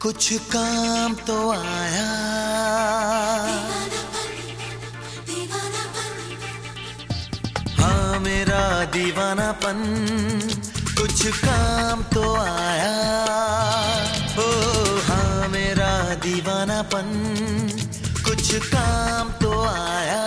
कुछ काम तो आया। हाँ मेरा दीवानापन कुछ काम तो आया। ओ हाँ मेरा दीवानापन कुछ काम तो आया।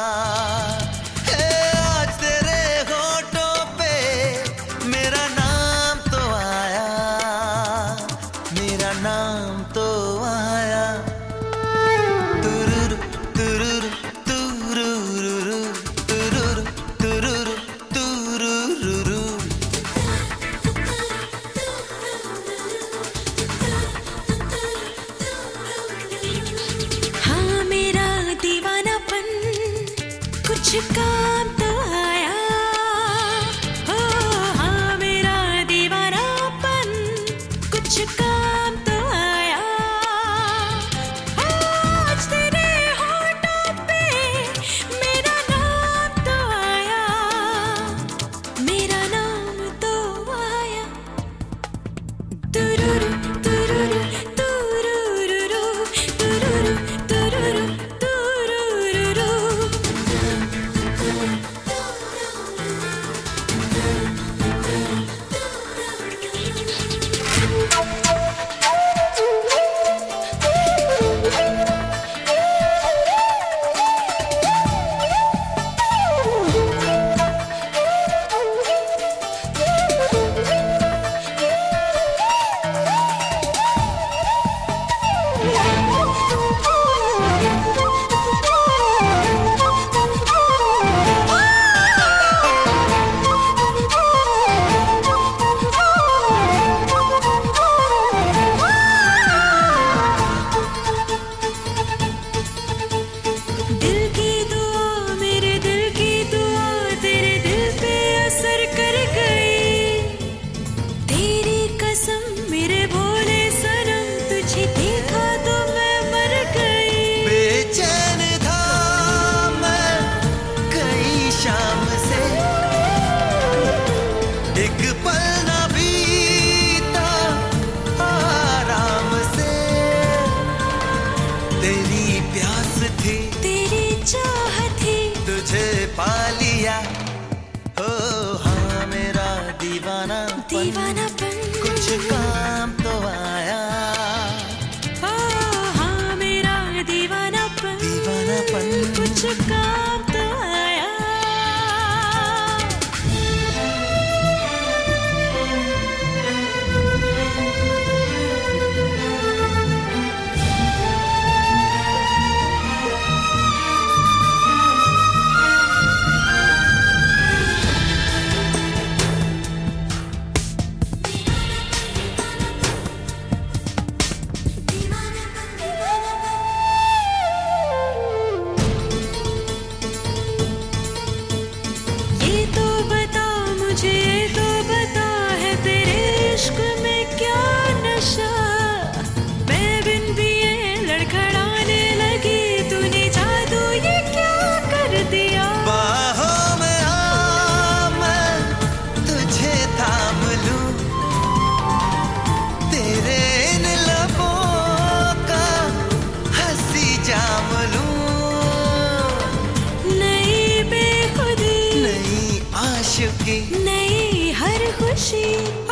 आज तेरे होठों पे मेरा नाम तो आया, मेरा नाम तो आया। तुरुरु तुरुरु तुरुरुरु तुरुरु तुरुरु तुरुरुरु। हाँ मेरा दीवानापन कुछ काम तो आया। ओ हाँ मेरा दीवानापन कुछ काम तो आया। आज तेरे होठों पे मेरा नाम तो आया, मेरा नाम तो आया। तुरुरु तुरुरु तुरुरुरु तुरुरु तुरुरु तुरुरुरु। दिल की दुआ मेरे दिल की दुआ तेरे दिल पे असर कर गई। तेरी कसम मेरे भोले सनम तुझे देखा तो मैं मर गई। बेचैन था मैं कई शाम से, एक पल ना बीता आराम से। तेरी प्यास थी, तेरी चाह थी, तुझे पा लिया। ओ हाँ मेरा दीवानापन कुछ काम तो आया। ओ हाँ मेरा दीवानापन कुछ काम तो आया। ये तो बता मुझे, ये तो बता है तेरे इश्क में क्या नशा। मैं बिन पिए लड़खड़ाने लगी, तूने जादू ये क्या कर दिया। बाहों में आ मैं तुझे थाम लूं, तेरे इन लबों का हंसी जाम लूं। नई बेखुदी, नई आशिकी, नई हर खुशी